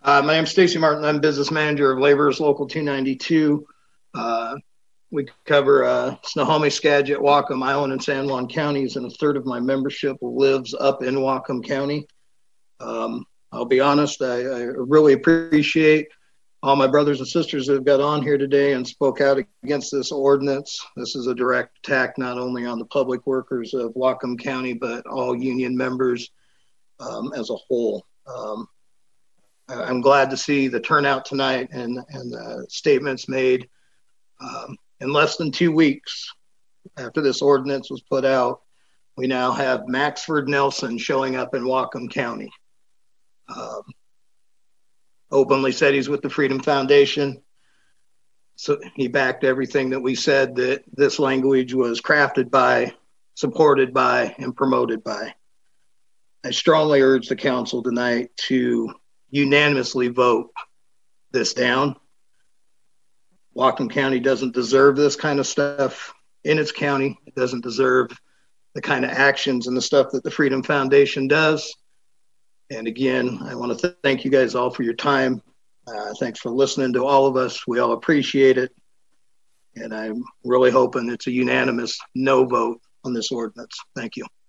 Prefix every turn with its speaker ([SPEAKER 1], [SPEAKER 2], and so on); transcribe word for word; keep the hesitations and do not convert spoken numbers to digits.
[SPEAKER 1] Uh, my name's Stacy Martin. I'm business manager of Laborers Local two ninety-two. Uh, we cover uh, Snohomish, Skagit, Whatcom, Island, and San Juan counties, and a third of my membership lives up in Whatcom County. Um, I'll be honest, I, I really appreciate all my brothers and sisters that have got on here today and spoke out against this ordinance. This is a direct attack not only on the public workers of Whatcom County, but all union members um, as a whole. Um, I'm glad to see the turnout tonight and, and the statements made. Um, in less than two weeks after this ordinance was put out, we now have Maxford Nelson showing up in Whatcom County. Um, openly said he's with the Freedom Foundation. So he backed everything that we said, that this language was crafted by, supported by, and promoted by. I strongly urge the council tonight to unanimously vote this down. Whatcom County doesn't deserve this kind of stuff in its county. It doesn't deserve the kind of actions and the stuff that the Freedom Foundation does. And again, I want to th- thank you guys all for your time. Uh, thanks for listening to all of us. We all appreciate it. And I'm really hoping it's a unanimous no vote on this ordinance. Thank you.